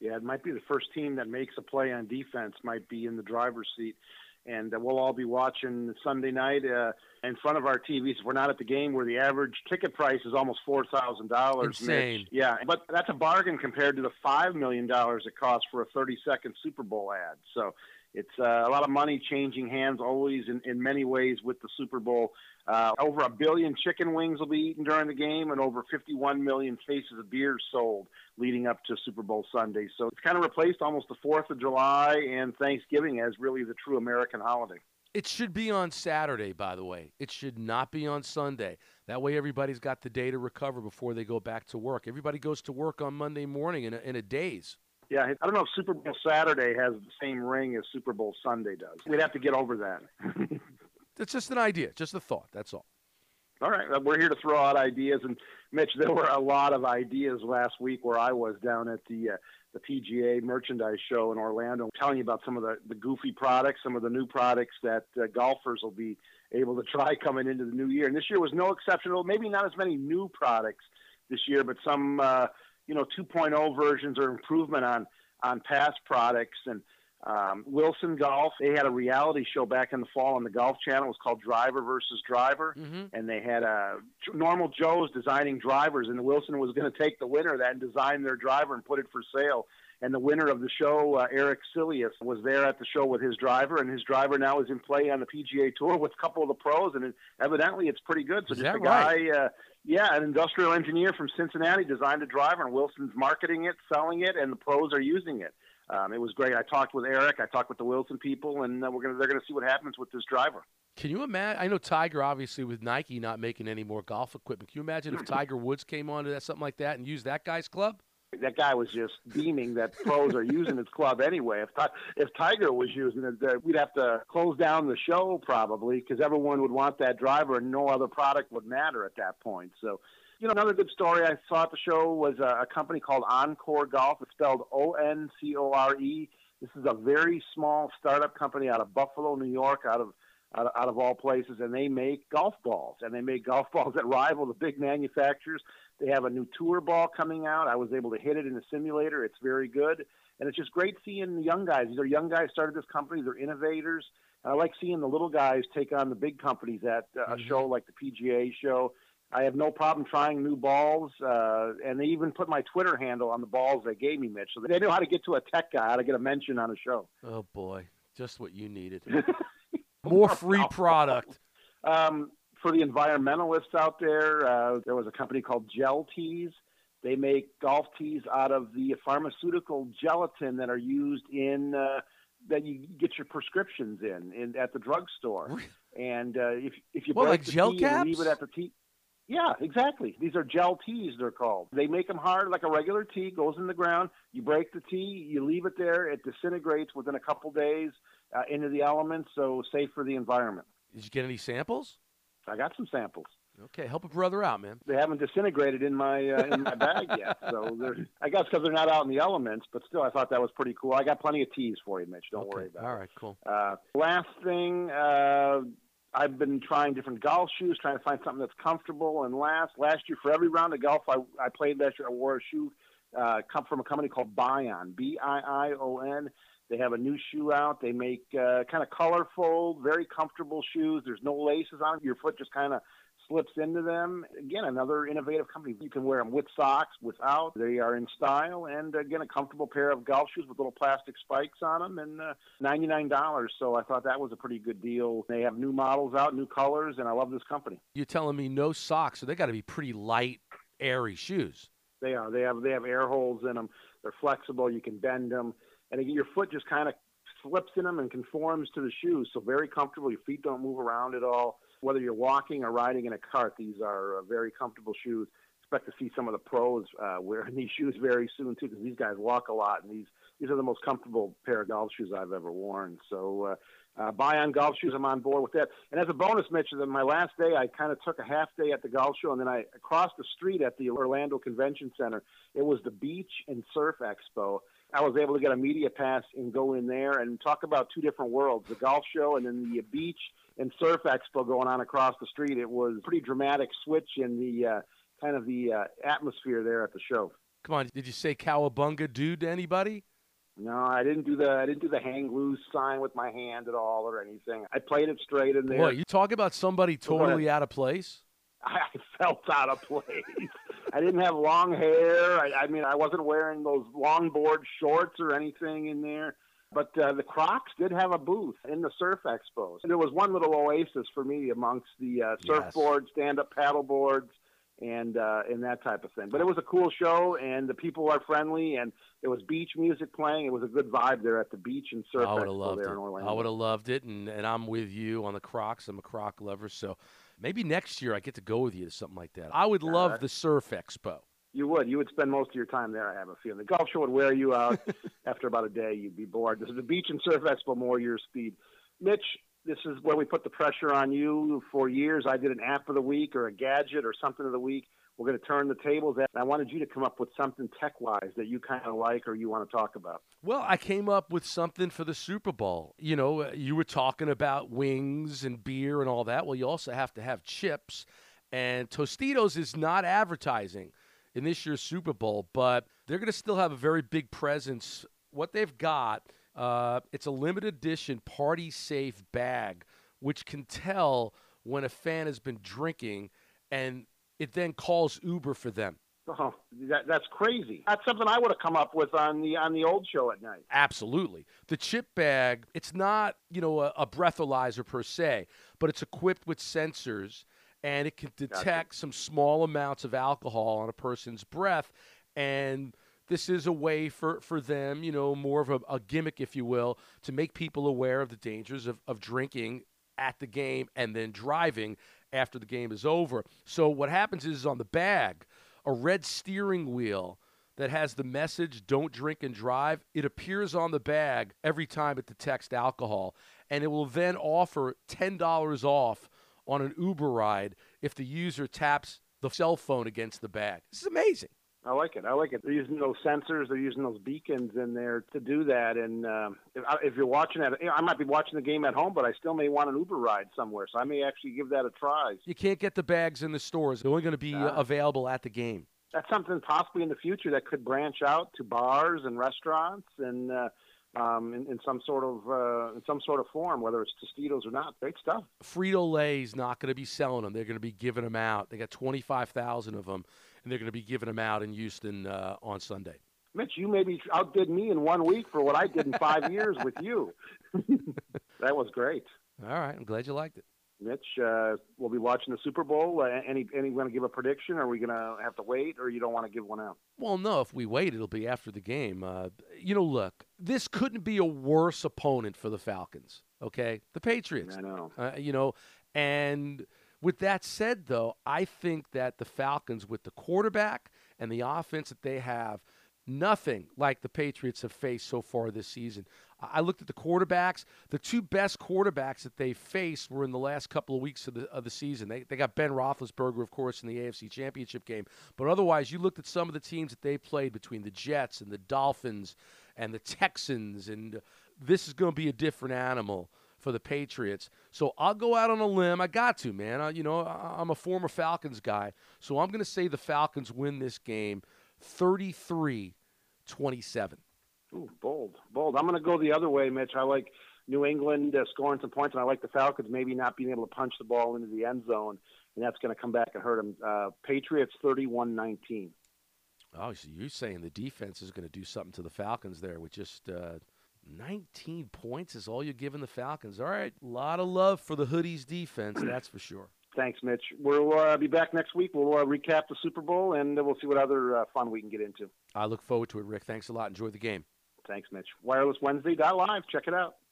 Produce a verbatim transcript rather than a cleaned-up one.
Yeah, it might be the first team that makes a play on defense might be in the driver's seat. And uh, we'll all be watching Sunday night uh, in front of our T Vs. If we're not at the game, where the average ticket price is almost four thousand dollars. Insane. Mitch. Yeah, but that's a bargain compared to the five million dollars it costs for a thirty-second Super Bowl ad. So it's uh, a lot of money changing hands always in, in many ways with the Super Bowl. Uh, over a billion chicken wings will be eaten during the game, and over fifty-one million cases of beer sold leading up to Super Bowl Sunday. So it's kind of replaced almost the fourth of July and Thanksgiving as really the true American holiday. It should be on Saturday, by the way. It should not be on Sunday. That way everybody's got the day to recover before they go back to work. Everybody goes to work on Monday morning in a, in a daze. Yeah, I don't know if Super Bowl Saturday has the same ring as Super Bowl Sunday does. We'd have to get over that. It's just an idea, just a thought, that's all. All right, we're here to throw out ideas. And, Mitch, there were a lot of ideas last week where I was down at the uh, the P G A Merchandise Show in Orlando, telling you about some of the, the goofy products, some of the new products that uh, golfers will be able to try coming into the new year. And this year was no exception. Maybe not as many new products this year, but some, uh, you know, two point oh versions or improvement on, on past products. And Um, Wilson Golf, they had a reality show back in the fall on the Golf Channel. It was called Driver versus Driver, mm-hmm. and they had uh, normal Joes designing drivers, and Wilson was going to take the winner of that and design their driver and put it for sale. And the winner of the show, uh, Eric Silius, was there at the show with his driver, and his driver now is in play on the P G A Tour with a couple of the pros, and it, evidently it's pretty good. So is just that a guy, right? uh, yeah, an industrial engineer from Cincinnati designed a driver, and Wilson's marketing it, selling it, and the pros are using it. Um, it was great. I talked with Eric. I talked with the Wilson people, and uh, we're gonna they're gonna see what happens with this driver. Can you imagine? I know Tiger, obviously, with Nike not making any more golf equipment. Can you imagine if Tiger Woods came on to that, something like that and used that guy's club? That guy was just beaming that pros are using his club anyway. If if Tiger was using it, uh, we'd have to close down the show probably because everyone would want that driver, and no other product would matter at that point. So. You know, another good story I saw at the show was a, a company called Encore Golf. It's spelled O N C O R E. This is a very small startup company out of Buffalo, New York, out of, out of out of all places, and they make golf balls. And they make golf balls that rival the big manufacturers. They have a new tour ball coming out. I was able to hit it in a simulator. It's very good. And it's just great seeing the young guys. These are young guys started this company. They're innovators. And I like seeing the little guys take on the big companies at uh, a mm-hmm. show like the P G A show. I have no problem trying new balls, uh, and they even put my Twitter handle on the balls they gave me, Mitch. So they know how to get to a tech guy, how to get a mention on a show. Oh, boy. Just what you needed. More free product. Um, for the environmentalists out there, uh, there was a company called Gel Tees. They make golf tees out of the pharmaceutical gelatin that are used in uh, that you get your prescriptions in, in at the drugstore. And uh, if if you what, break like the gel tee caps? and leave it at the tee. Yeah, exactly. These are gel tees, they're called. They make them hard like a regular tee, goes in the ground. You break the tee, you leave it there. It disintegrates within a couple days uh, into the elements, so safe for the environment. Did you get any samples? I got some samples. Okay, help a brother out, man. They haven't disintegrated in my uh, in my bag yet, so they're, I guess because they're not out in the elements. But still, I thought that was pretty cool. I got plenty of tees for you, Mitch. Don't okay. worry about All it. All right, cool. Uh, last thing. Uh, I've been trying different golf shoes, trying to find something that's comfortable and last. Last year, for every round of golf I, I played last year, I wore a shoe uh, come from a company called Bion, B I I O N. They have a new shoe out. They make uh, kind of colorful, very comfortable shoes. There's no laces on them. Your foot just kind of slips into them. Again, another innovative company. You can wear them with socks, without. They are in style. And, again, a comfortable pair of golf shoes with little plastic spikes on them, and uh, ninety-nine dollars. So I thought that was a pretty good deal. They have new models out, new colors, and I love this company. You're telling me no socks, so they got to be pretty light, airy shoes. They are. They have they have air holes in them. They're flexible. You can bend them. And again, your foot just kind of slips in them and conforms to the shoes. So very comfortable. Your feet don't move around at all. Whether you're walking or riding in a cart, these are uh, very comfortable shoes. Expect to see some of the pros uh, wearing these shoes very soon, too, because these guys walk a lot, and these, these are the most comfortable pair of golf shoes I've ever worn. So uh, uh, buy on golf shoes, I'm on board with that. And as a bonus, Mitch, on my last day, I kind of took a half day at the golf show, and then I crossed the street at the Orlando Convention Center. It was the Beach and Surf Expo. I was able to get a media pass and go in there and talk about two different worlds, the golf show and then the beach and surf expo going on across the street. It was a pretty dramatic switch in the uh, kind of the uh, atmosphere there at the show. Come on, did you say cowabunga dude to anybody? No, I didn't do the I didn't do the hang loose sign with my hand at all or anything. I played it straight in there. Boy, you talk about somebody totally out of place. I felt out of place. I didn't have long hair. I, I mean, I wasn't wearing those longboard shorts or anything in there. But uh, the Crocs did have a booth in the Surf Expo. There was one little oasis for me amongst the uh, surfboards, yes. stand-up paddle boards, and uh, and that type of thing. But it was a cool show, and the people are friendly, and there was beach music playing. It was a good vibe there at the beach and Surf Expo there it. in Orlando. I would have loved it, and, and I'm with you on the Crocs. I'm a Croc lover, so maybe next year I get to go with you to something like that. I would Yeah, love that- the Surf Expo. You would. You would spend most of your time there, I have a feeling. The golf show would wear you out. After about a day, you'd be bored. This is the Beach and Surf Expo, more your speed. Mitch, this is where we put the pressure on you. For years, I did an app of the week or a gadget or something of the week. We're going to turn the tables. And I wanted you to come up with something tech-wise that you kind of like or you want to talk about. Well, I came up with something for the Super Bowl. You know, uh, you were talking about wings and beer and all that. Well, you also have to have chips. And Tostitos is not advertising in this year's Super Bowl, but they're going to still have a very big presence. What they've got, uh, it's a limited edition party-safe bag, which can tell when a fan has been drinking, and it then calls Uber for them. Oh, that, that's crazy. That's something I would have come up with on the on the old show at night. Absolutely. The chip bag, it's not, you know, a, a breathalyzer per se, but it's equipped with sensors, and it can detect Gotcha. some small amounts of alcohol on a person's breath. And this is a way for, for them, you know, more of a, a gimmick, if you will, to make people aware of the dangers of, of drinking at the game and then driving after the game is over. So what happens is on the bag, a red steering wheel that has the message, don't drink and drive, it appears on the bag every time it detects alcohol. And it will then offer ten dollars off on an Uber ride if the user taps the cell phone against the bag. This is amazing. I like it. I like it. They're using those sensors. They're using those beacons in there to do that. And um, if, if you're watching it, you know, I might be watching the game at home, but I still may want an Uber ride somewhere. So I may actually give that a try. You can't get the bags in the stores. They're only going to be uh, available at the game. That's something possibly in the future that could branch out to bars and restaurants and uh, um, in, in some sort of uh, in some sort of form, whether it's Tostitos or not. Great stuff. Frito-Lay's not going to be selling them. They're going to be giving them out. They got twenty-five thousand of them, and they're going to be giving them out in Houston uh, on Sunday. Mitch, you maybe outdid me in one week for what I did in five years with you. That was great. All right. I'm glad you liked it. Mitch, uh, we'll be watching the Super Bowl. Uh, any, any going to give a prediction? Or are we going to have to wait, or you don't want to give one out? Well, no. If we wait, it'll be after the game. Uh, you know, look, this couldn't be a worse opponent for the Falcons. Okay, the Patriots. I know. Uh, you know, and with that said, though, I think that the Falcons, with the quarterback and the offense that they have, nothing like the Patriots have faced so far this season. I looked at the quarterbacks. The two best quarterbacks that they faced were in the last couple of weeks of the of the season. They they got Ben Roethlisberger, of course, in the A F C Championship game. But otherwise, you looked at some of the teams that they played between the Jets and the Dolphins and the Texans, and this is going to be a different animal for the Patriots. So I'll go out on a limb. I got to, man. I, you know, I'm a former Falcons guy. So I'm going to say the Falcons win this game thirty-three twenty-seven. Ooh, bold, bold. I'm going to go the other way, Mitch. I like New England uh, scoring some points, and I like the Falcons maybe not being able to punch the ball into the end zone, and that's going to come back and hurt them. Uh, Patriots thirty-one nineteen. Oh, so you're saying the defense is going to do something to the Falcons there with just uh, nineteen points is all you're giving the Falcons. All right, a lot of love for the Hoodies defense, that's for sure. Thanks, Mitch. We'll uh, be back next week. We'll uh, recap the Super Bowl, and uh, we'll see what other uh, fun we can get into. I look forward to it, Rick. Thanks a lot. Enjoy the game. Thanks, Mitch. wireless wednesday dot live. Check it out.